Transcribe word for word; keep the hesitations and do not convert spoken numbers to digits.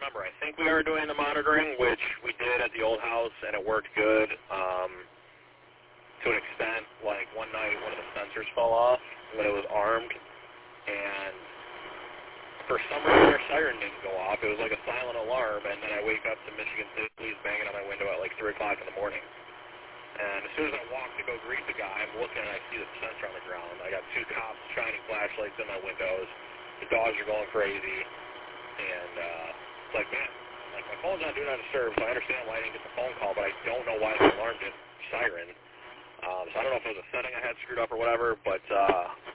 remember. I think we are doing the monitoring, which we did at the old house, and it worked good um, to an extent. Like one night, one of the sensors fell off when it was armed, and for some reason our siren didn't go off. It was like a silent alarm, and then I wake up to Michigan State Police banging on my window at like three o'clock in the morning. And as soon as I walk to go greet the guy, I'm looking and I see the sensor on the ground. I got two cops shining flashlights in my windows. The dogs are going crazy. And uh, it's like, man, like my phone's on Do Not Disturb, so I understand why I didn't get the phone call, but I don't know why the alarm didn't siren. Um, so I don't know if it was a setting I had screwed up or whatever, but uh,